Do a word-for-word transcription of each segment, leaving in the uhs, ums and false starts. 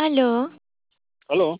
Aló, Aló,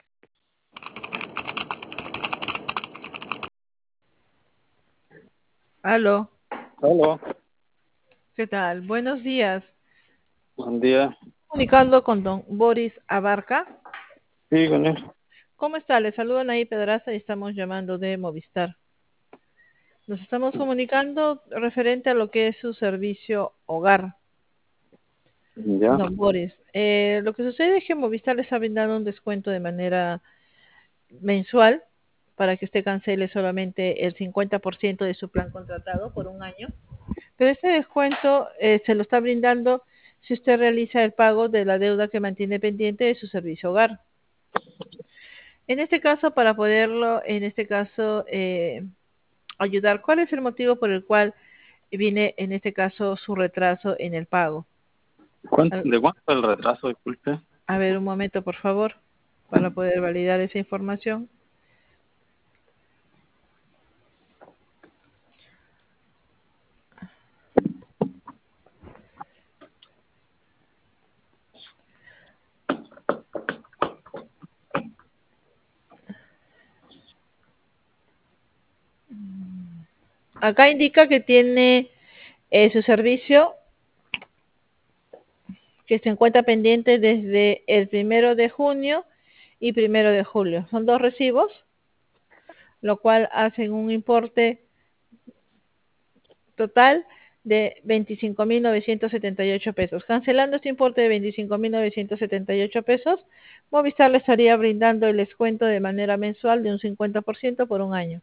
Aló, aló, ¿qué tal? Buenos días. buen día. Comunicando con don Boris Abarca. Sí, con él. ¿Cómo está? Le saludan ahí Pedraza y estamos llamando de Movistar. Nos estamos comunicando referente a lo que es su servicio hogar, Ya. don Boris. Eh, lo que sucede es que Movistar le está brindando un descuento de manera mensual para que usted cancele solamente el cincuenta por ciento de su plan contratado por un año. Pero este descuento eh, se lo está brindando si usted realiza el pago de la deuda que mantiene pendiente de su servicio hogar. En este caso, para poderlo, en este caso, eh, ayudar, ¿cuál es el motivo por el cual viene, en este caso, su retraso en el pago? ¿Cuánto- Al- ¿De cuánto el retraso, disculpe? A ver, un momento, por favor, para poder validar esa información. Acá indica que tiene eh, su servicio que se encuentra pendiente desde el primero de junio y primero de julio. Son dos recibos, lo cual hacen un importe total de veinticinco mil novecientos setenta y ocho pesos. Cancelando este importe de veinticinco mil novecientos setenta y ocho pesos, Movistar le estaría brindando el descuento de manera mensual de un cincuenta por ciento por un año.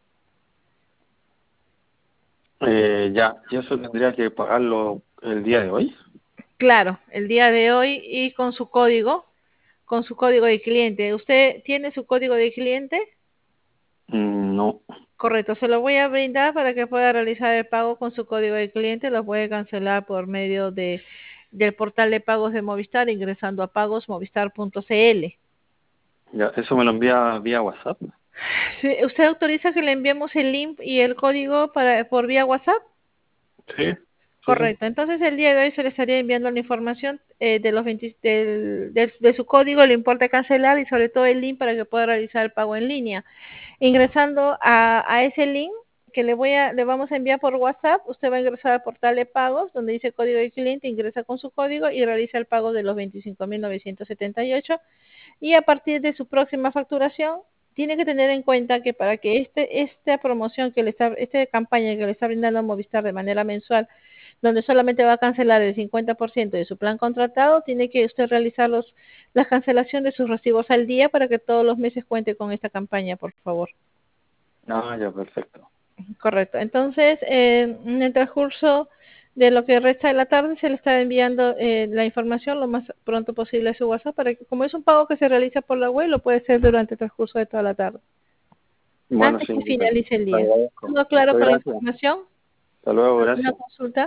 Eh, ya, ¿y eso tendría que pagarlo el día de hoy? Claro, el día de hoy y con su código, con su código de cliente. ¿Usted tiene su código de cliente? Mm, no, Correcto, se lo voy a brindar para que pueda realizar el pago con su código de cliente. Lo puede cancelar por medio de del portal de pagos de Movistar ingresando a pagos movistar punto c l. ya, eso me lo envía vía WhatsApp. Sí, ¿usted autoriza que le enviemos el link y el código para por vía WhatsApp? Sí, sí, sí. Correcto. Entonces el día de hoy se le estaría enviando la información eh, de los veinte, del, del- de su código, el importe a cancelar y sobre todo el link para que pueda realizar el pago en línea. Ingresando a, a ese link que le voy a, le vamos a enviar por WhatsApp, usted va a ingresar al portal de pagos donde dice código de cliente, ingresa con su código y realiza el pago de los veinticinco mil novecientos setenta y ocho y a partir de su próxima facturación tiene que tener en cuenta que para que este esta promoción que le está esta campaña que le está brindando Movistar de manera mensual donde solamente va a cancelar el cincuenta por ciento de su plan contratado, tiene que usted realizar los, la cancelación de sus recibos al día para que todos los meses cuente con esta campaña, por favor. Ah, ya, perfecto. Correcto. Entonces, eh, en el transcurso de lo que resta de la tarde, se le está enviando eh, la información lo más pronto posible a su WhatsApp para que, como es un pago que se realiza por la web, lo puede hacer durante el transcurso de toda la tarde, Bueno, antes sí, que le finalice el le día. agradezco. ¿Todo claro Muchas con la gracias. información? Hasta luego, ¿Alguna gracias. consulta?